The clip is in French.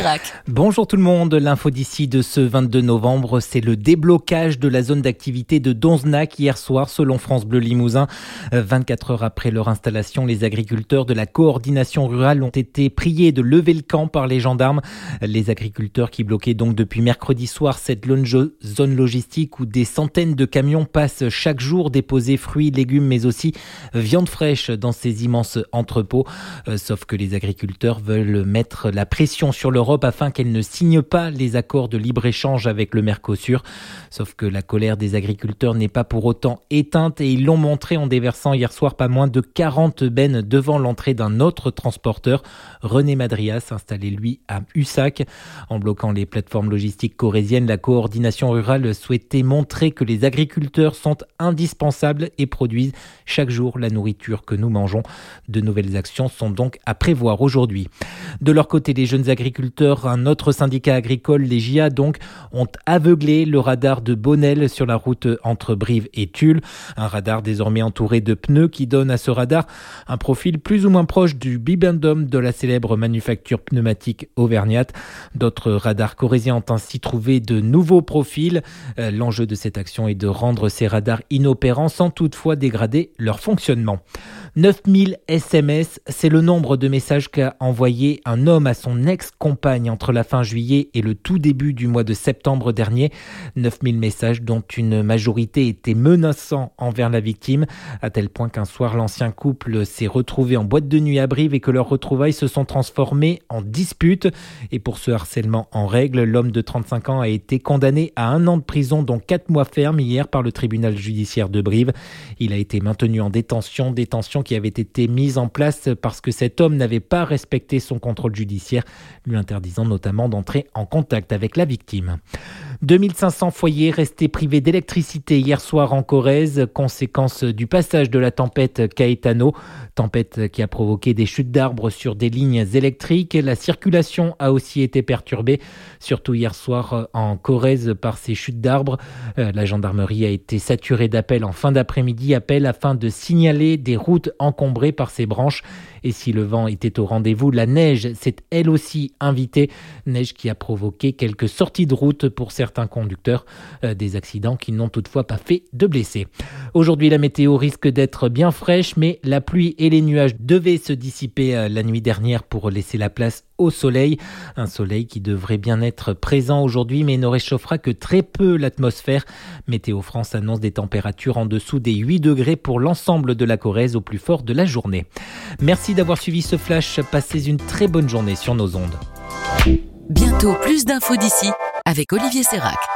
Sérac. Bonjour tout le monde, l'info d'ici de ce 22 novembre, c'est le déblocage de la zone d'activité de Donzenac hier soir selon France Bleu Limousin. 24 heures après leur installation, les agriculteurs de la coordination rurale ont été priés de lever le camp par les gendarmes. Les agriculteurs qui bloquaient donc depuis mercredi soir cette zone logistique où des centaines de camions passent chaque jour déposer fruits, légumes mais aussi viande fraîche dans ces immenses entrepôts. Sauf que les agriculteurs veulent mettre la pression sur l'Europe afin qu'elle ne signe pas les accords de libre-échange avec le Mercosur. Sauf que la colère des agriculteurs n'est pas pour autant éteinte et ils l'ont montré en déversant hier soir pas moins de 40 bennes devant l'entrée d'un autre transporteur, René Madrias, installé lui à Ussac. En bloquant les plateformes logistiques corésiennes, la coordination rurale souhaitait montrer que les agriculteurs sont indispensables et produisent chaque jour la nourriture que nous mangeons. De nouvelles actions sont donc à prévoir aujourd'hui. De leur côté, les jeunes agriculteurs, un autre syndicat agricole, les JA donc, ont aveuglé le radar de Bonnel sur la route entre Brive et Tulle. Un radar désormais entouré de pneus qui donne à ce radar un profil plus ou moins proche du bibendum de la célèbre manufacture pneumatique auvergnate. D'autres radars corésiens ont ainsi trouvé de nouveaux profils. L'enjeu de cette action est de rendre ces radars inopérants sans toutefois dégrader leur fonctionnement. 9000 SMS, c'est le nombre de messages qu'a envoyé un homme à son ex-compagne entre la fin juillet et le tout début du mois de septembre dernier. 9000 messages dont une majorité étaient menaçants envers la victime, à tel point qu'un soir l'ancien couple s'est retrouvé en boîte de nuit à Brive et que leurs retrouvailles se sont transformées en disputes. Et pour ce harcèlement en règle, l'homme de 35 ans a été condamné à 1 an de prison dont 4 mois ferme hier par le tribunal judiciaire de Brive. Il a été maintenu en détention qui avait été mise en place parce que cet homme n'avait pas respecté son contrôle judiciaire, lui interdisant notamment d'entrer en contact avec la victime. 2500 foyers restés privés d'électricité hier soir en Corrèze, conséquence du passage de la tempête Caetano, tempête qui a provoqué des chutes d'arbres sur des lignes électriques. La circulation a aussi été perturbée, surtout hier soir en Corrèze par ces chutes d'arbres. La gendarmerie a été saturée d'appels en fin d'après-midi, appels afin de signaler des routes encombrées par ces branches. Et si le vent était au rendez-vous, la neige s'est elle aussi invitée, neige qui a provoqué quelques sorties de route pour certains conducteurs, des accidents qui n'ont toutefois pas fait de blessés. Aujourd'hui, la météo risque d'être bien fraîche, mais la pluie et les nuages devaient se dissiper la nuit dernière pour laisser la place au soleil. Un soleil qui devrait bien être présent aujourd'hui, mais ne réchauffera que très peu l'atmosphère. Météo France annonce des températures en dessous des 8 degrés pour l'ensemble de la Corrèze au plus fort de la journée. Merci d'avoir suivi ce flash. Passez une très bonne journée sur nos ondes. Bientôt plus d'infos d'ici avec Olivier Sérac.